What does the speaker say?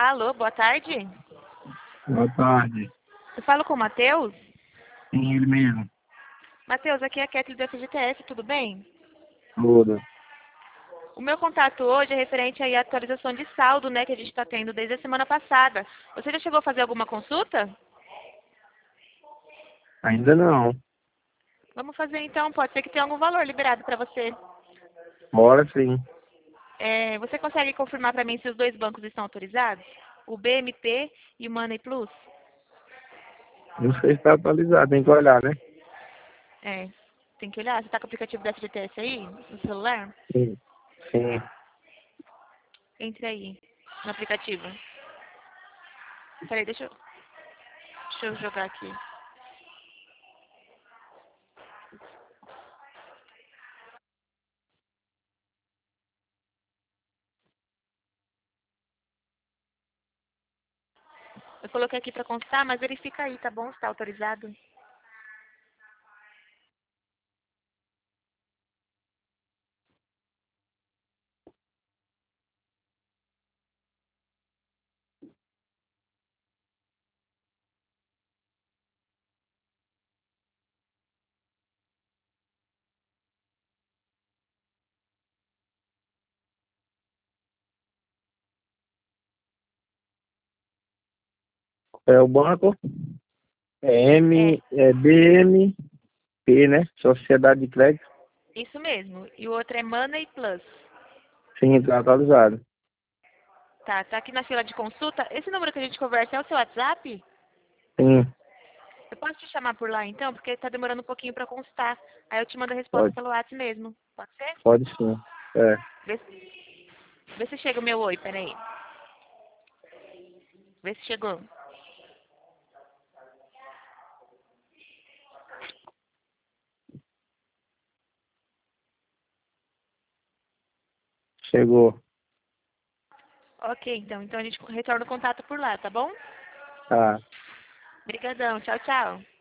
Alô, boa tarde. Boa tarde. Eu falo com o Matheus. Sim, ele mesmo. Matheus, aqui é a Kathleen do FGTS, tudo bem? Tudo. O meu contato hoje é referente aí à atualização de saldo, né, que a gente está tendo desde a semana passada. Você já chegou a fazer alguma consulta? Ainda não. Vamos fazer então, pode ser que tenha algum valor liberado para você. Bora sim. Você consegue confirmar para mim se os dois bancos estão autorizados? O BMP e o Money Plus? Não sei se está atualizado, tem que olhar, né? É, tem que olhar. Você está com o aplicativo do FGTS aí, no celular? Sim. Sim. Entre aí, no aplicativo. Peraí, deixa eu jogar aqui. Eu coloquei aqui para constar, mas verifica aí, tá bom? Se está autorizado. É o banco. É, BMP, né? Sociedade de Crédito. isso mesmo. E o outro é Money Plus. Sim, está atualizado. Tá aqui na fila de consulta. Esse número que a gente conversa é o seu WhatsApp? Sim, Eu posso te chamar por lá então, porque tá demorando um pouquinho para constar. Aí eu te mando a resposta pode. pelo WhatsApp mesmo. Pode ser? Pode sim. É. Vê se chega o meu oi, peraí. Vê se chegou. Chegou. Ok, então a gente retorna o contato por lá, tá bom? Tá. Obrigadão. Tchau, tchau.